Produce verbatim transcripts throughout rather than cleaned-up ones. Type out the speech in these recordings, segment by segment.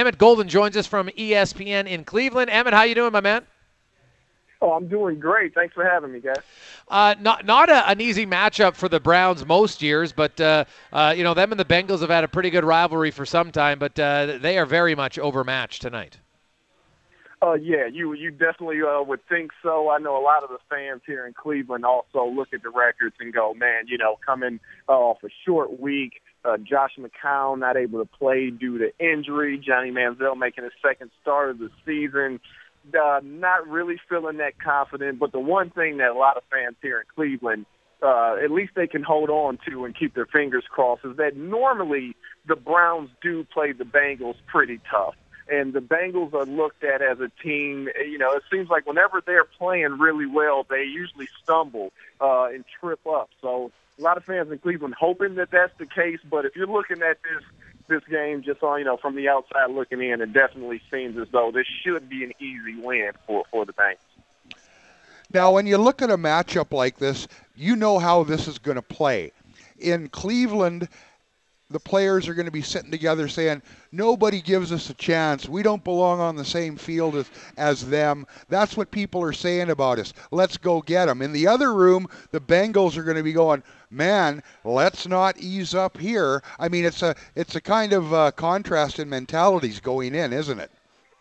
Emmett Golden joins us from E S P N in Cleveland. Emmett, how you doing, my man? Oh, I'm doing great. Thanks for having me, guys. Uh, not not a, an easy matchup for the Browns most years, but uh, uh, you know them and the Bengals have had a pretty good rivalry for some time, but uh, they are very much overmatched tonight. Uh, yeah, you you definitely uh, would think so. I know a lot of the fans here in Cleveland also look at the records and go, man, you know, coming uh, off a short week, uh, Josh McCown not able to play due to injury, Johnny Manziel making his second start of the season. Uh, not really feeling that confident, but the one thing that a lot of fans here in Cleveland, uh, at least they can hold on to and keep their fingers crossed, is that normally the Browns do play the Bengals pretty tough. And the Bengals are looked at as a team, you know, it seems like whenever they're playing really well, they usually stumble uh, and trip up. So a lot of fans in Cleveland hoping that that's the case, but if you're looking at this this game just on, you know, from the outside looking in, it definitely seems as though this should be an easy win for, for the Bengals. Now, when you look at a matchup like this, you know how this is going to play. In Cleveland, the players are going to be sitting together saying, nobody gives us a chance. We don't belong on the same field as, as them. That's what people are saying about us. Let's go get them. In the other room, the Bengals are going to be going, man, let's not ease up here. I mean, it's a it's a kind of uh, contrast in mentalities going in, isn't it?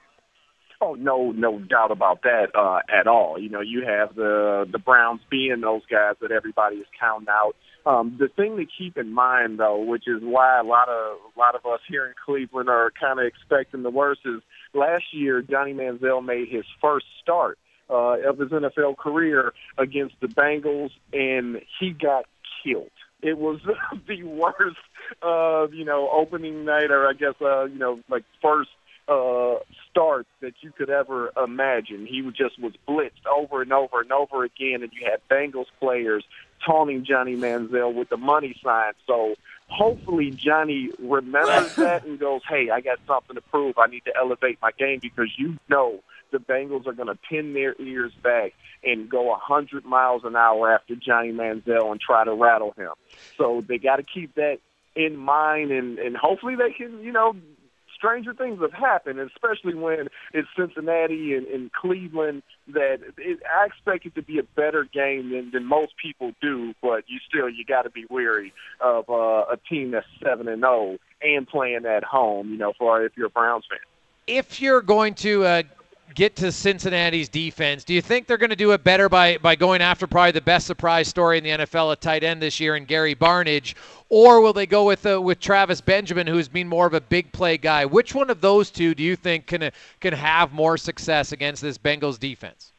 Oh, no, no doubt about that uh, at all. You know, you have the the Browns being those guys that everybody is counting out. Um, the thing to keep in mind, though, which is why a lot of a lot of us here in Cleveland are kind of expecting the worst, is last year Johnny Manziel made his first start uh, of his N F L career against the Bengals, and he got killed. It was the worst, uh, you know, opening night, or I guess, uh, you know, like first uh, start that you could ever imagine. He just was blitzed over and over and over again, and you had Bengals players taunting Johnny Manziel with the money sign. So hopefully Johnny remembers that and goes, hey, I got something to prove. I need to elevate my game, because you know the Bengals are going to pin their ears back and go one hundred miles an hour after Johnny Manziel and try to rattle him. So they got to keep that in mind, and, and hopefully they can, you know, stranger things have happened, especially when it's Cincinnati and, and Cleveland, that it, I expect it to be a better game than, than most people do, but you still, you got to be wary of uh, a team that's seven and oh and playing at home, you know, for if you're a Browns fan. If you're going to uh, get to Cincinnati's defense, do you think they're going to do it better by, by going after probably the best surprise story in the N F L at tight end this year in Gary Barnidge, or will they go with uh, with Travis Benjamin, who's been more of a big play guy? Which one of those two do you think can, uh, can have more success against this Bengals defense?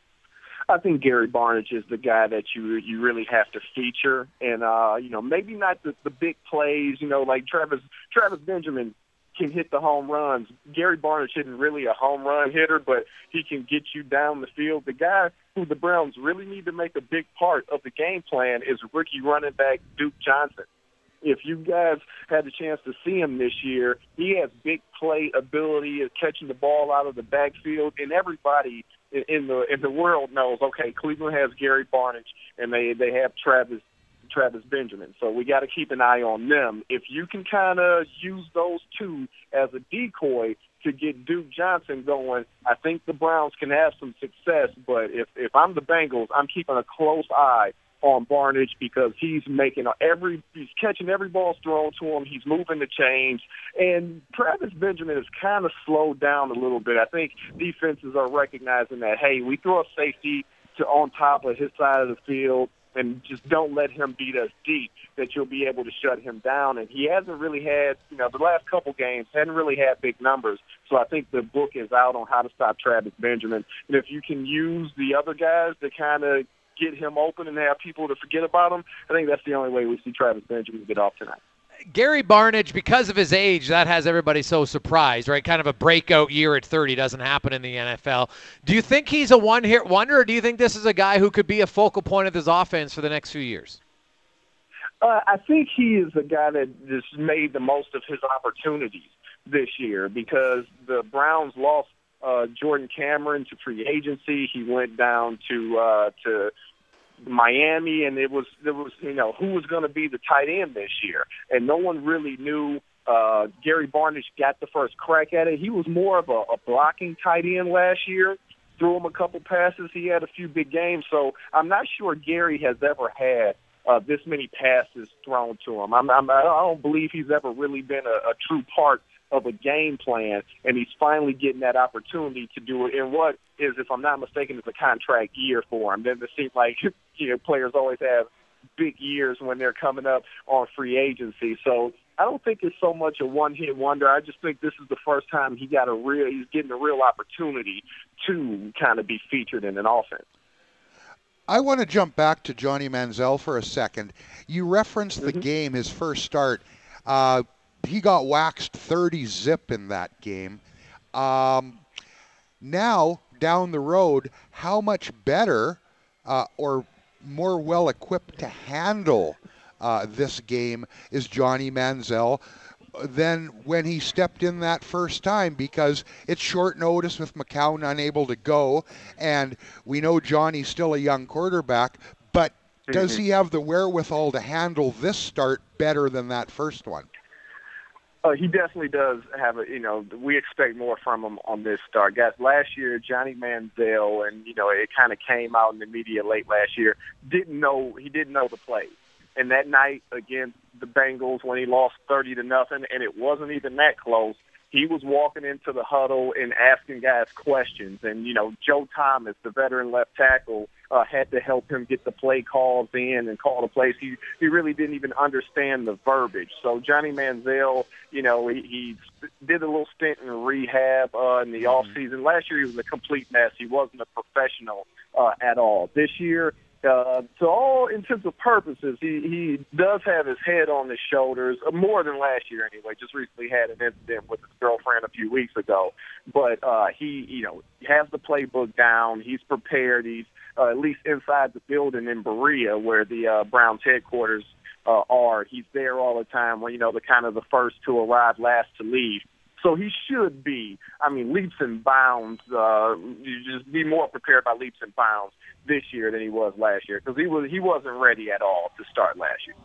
I think Gary Barnidge is the guy that you you really have to feature, and uh, you know, maybe not the, the big plays, you know, like Travis Travis Benjamin can hit the home runs. Gary Barnidge isn't really a home run hitter, but he can get you down the field. The guy who the Browns really need to make a big part of the game plan is rookie running back Duke Johnson. If you guys had the chance to see him this year, he has big play ability of catching the ball out of the backfield, and everybody in the in the world knows, okay, Cleveland has Gary Barnidge, and they, they have Travis Travis Benjamin. So we got to keep an eye on them. If you can kind of use those two as a decoy to get Duke Johnson going, I think the Browns can have some success. But if, if I'm the Bengals, I'm keeping a close eye on Barnidge, because he's making every, he's catching every ball thrown to him. He's moving the chains. And Travis Benjamin has kind of slowed down a little bit. I think defenses are recognizing that, hey, we throw a safety to on top of his side of the field, and just don't let him beat us deep, that you'll be able to shut him down. And he hasn't really had, you know, the last couple games, hadn't really had big numbers. So I think the book is out on how to stop Travis Benjamin. And if you can use the other guys to kind of get him open and have people to forget about him, I think that's the only way we see Travis Benjamin get off tonight. Gary Barnidge, because of his age, that has everybody so surprised, right? Kind of a breakout year at thirty doesn't happen in the N F L. Do you think he's a one-hit wonder, or do you think this is a guy who could be a focal point of this offense for the next few years? Uh, I think he is a guy that just made the most of his opportunities this year, because the Browns lost uh, Jordan Cameron to free agency. He went down to uh, to Miami, and it was there was you know who was going to be the tight end this year, and no one really knew Uh, Gary Barnidge got the first crack at it. He was more of a, a blocking tight end last year. Threw him a couple passes. He had a few big games. So I'm not sure Gary has ever had uh, this many passes thrown to him. I'm, I'm, I don't believe he's ever really been a, a true part of a game plan, and he's finally getting that opportunity to do it in what is, if I'm not mistaken, is a contract year for him. Then it seems like you know players always have big years when they're coming up on free agency. So I don't think it's so much a one-hit wonder. I just think this is the first time he got a real, he's getting a real opportunity to kind of be featured in an offense. I want to jump back to Johnny Manziel for a second. You referenced the Mm-hmm. game, his first start. Uh, he got waxed thirty zip in that game. Um, now, down the road, how much better uh, or more well-equipped to handle uh, this game is Johnny Manziel than when he stepped in that first time, because it's short notice with McCown unable to go, and we know Johnny's still a young quarterback, but does he have the wherewithal to handle this start better than that first one? Uh, he definitely does have a, you know, we expect more from him on this start. Guys, last year, Johnny Manziel, and, you know, it kind of came out in the media late last year, didn't know, he didn't know the plays. And that night against the Bengals when he lost thirty to nothing, and it wasn't even that close, he was walking into the huddle and asking guys questions. And, you know, Joe Thomas, the veteran left tackle, uh, had to help him get the play calls in and call the plays. He he really didn't even understand the verbiage. So Johnny Manziel, you know, he, he did a little stint in rehab uh, in the mm-hmm. offseason. Last year he was a complete mess. He wasn't a professional uh, at all. This year, Uh, to all intents and purposes, he, he does have his head on his shoulders, uh, more than last year anyway. Just recently had an incident with his girlfriend a few weeks ago. But uh, he, you know, has the playbook down. He's prepared. He's uh, at least inside the building in Berea where the uh, Browns headquarters uh, are. He's there all the time, where, you know, the kind of the first to arrive, last to leave. So he should be, I mean, leaps and bounds, uh, you just be more prepared by leaps and bounds this year than he was last year, because he, was, he wasn't ready at all to start last year.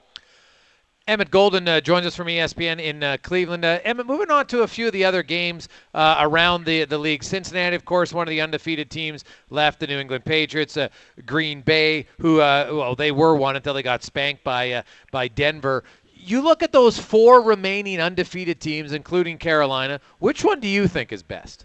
Emmett Golden uh, joins us from E S P N in uh, Cleveland. Uh, Emmett, moving on to a few of the other games uh, around the, the league. Cincinnati, of course, one of the undefeated teams left, the New England Patriots. Uh, Green Bay, who, uh, well, they were one until they got spanked by uh, by Denver. You look at those four remaining undefeated teams, including Carolina. Which one do you think is best?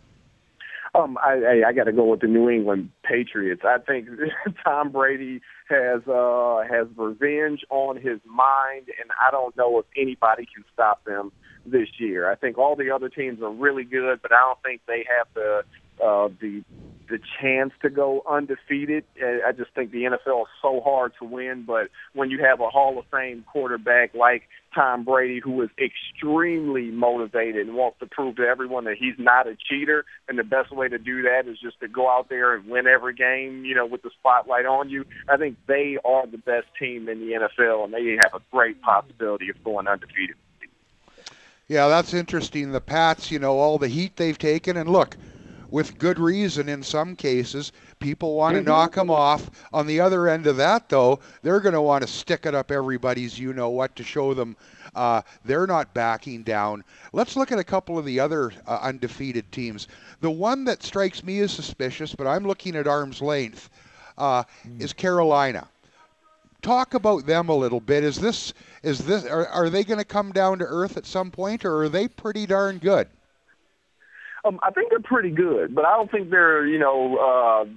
Um, I, I, I got to go with the New England Patriots. I think Tom Brady has uh, has revenge on his mind, and I don't know if anybody can stop them this year. I think all the other teams are really good, but I don't think they have the uh, the the chance to go undefeated. I just think the N F L is so hard to win, but when you have a Hall of Fame quarterback like Tom Brady, who is extremely motivated and wants to prove to everyone that he's not a cheater, and the best way to do that is just to go out there and win every game, you know, with the spotlight on you, I think they are the best team in the N F L, and they have a great possibility of going undefeated. Yeah, that's interesting. The Pats, you know, all the heat they've taken, and look, with good reason in some cases. People want to mm-hmm. knock them off. On the other end of that, though, they're going to want to stick it up everybody's you-know-what to show them uh, they're not backing down. Let's look at a couple of the other uh, undefeated teams. The one that strikes me as suspicious, but I'm looking at arm's length, uh, mm. is Carolina. Talk about them a little bit. Is this, is this, are, are they going to come down to earth at some point, or are they pretty darn good? Um, I think they're pretty good, but I don't think they're, you know, uh,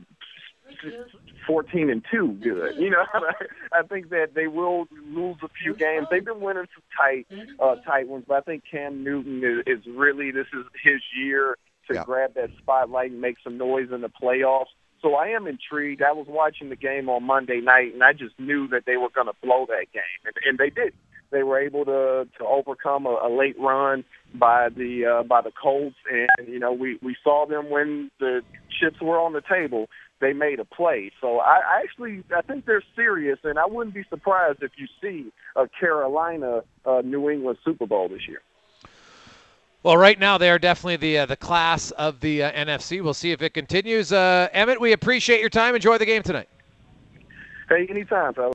fourteen and two good. You know, I think that they will lose a few games. They've been winning some tight, uh, tight ones, but I think Cam Newton is, is really, this is his year to yeah. grab that spotlight and make some noise in the playoffs. So I am intrigued. I was watching the game on Monday night, and I just knew that they were going to blow that game, and, and they did. They were able to to overcome a, a late run by the uh, by the Colts, and you know we, we saw them when the chips were on the table. They made a play. So I, I actually I think they're serious, and I wouldn't be surprised if you see a Carolina uh, New England Super Bowl this year. Well, right now they are definitely the uh, the class of the uh, N F C. We'll see if it continues. Uh, Emmett, we appreciate your time. Enjoy the game tonight. Hey, anytime, fellas.